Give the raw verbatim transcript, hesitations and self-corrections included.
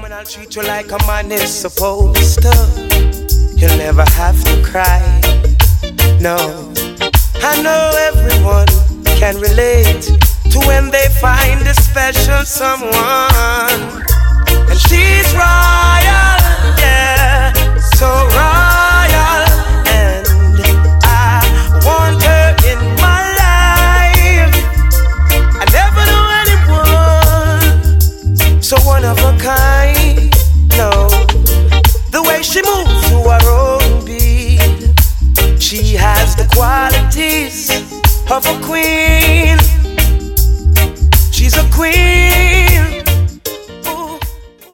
woman, I'll treat you like a man is supposed to. You'll never have to cry. No, I know everyone can relate to when they find a special someone. And she's royal, yeah, so royal. And I want her in my life. I never knew anyone so one of a kind. No, the way she moves to her own beat, she has the qualities of a queen.